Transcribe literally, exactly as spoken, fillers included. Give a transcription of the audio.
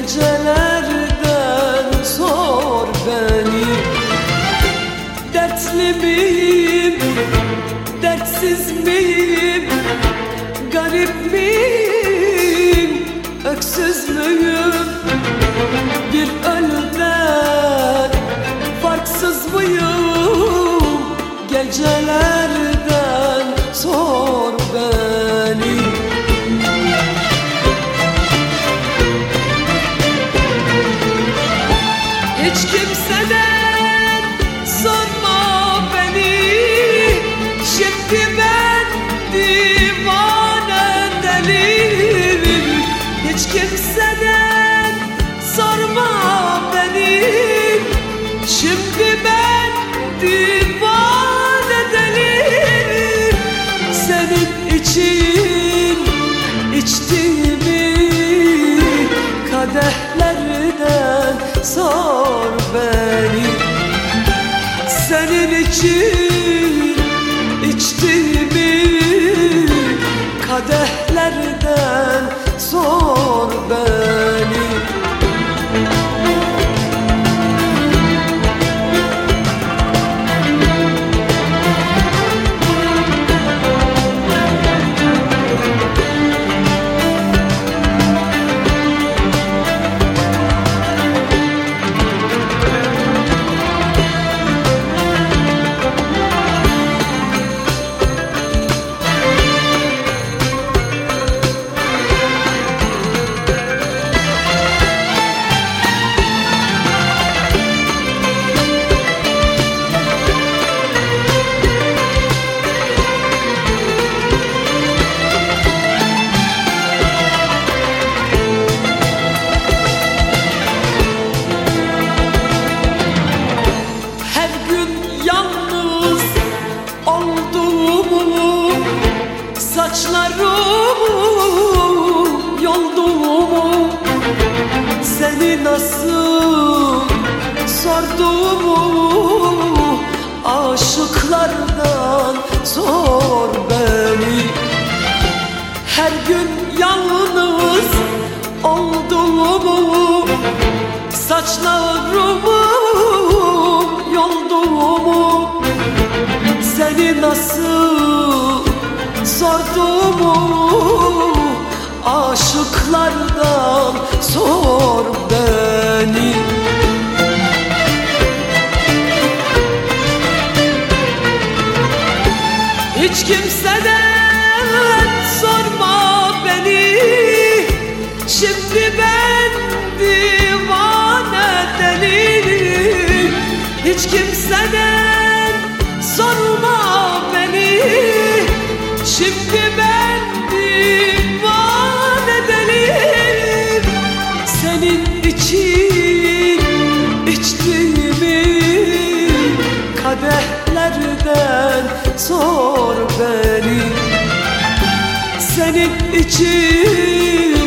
gecelerden sor beni. Dertli miyim, dertsiz miyim, garip miyim, öksüz müyüm? Bir ölüden farksız mıyım? Gecelerden sor beni. Hiç kimseden sorma beni, şimdi ben divane deliyim. Hiç kimseden sorma beni, şimdi ben divane deliyim. Senin için içtiğimi kadehlerden sor beni. Senin için içtiğimi kadehlerden sor beni. Saçlarımı yolduğumu, seni nasıl sorduğumu aşıklardan sor beni. Her gün yalnız olduğumu, saçlarımı yolduğumu, seni nasıl sorduğumu aşıklardan sor beni. Hiç kimseden sorma beni, şimdi ben divane deliyim. Hiç kimseden sorma beni, şimdi ben divane deliyim. Senin için içtiğimi kadehlerden sor beni. Senin için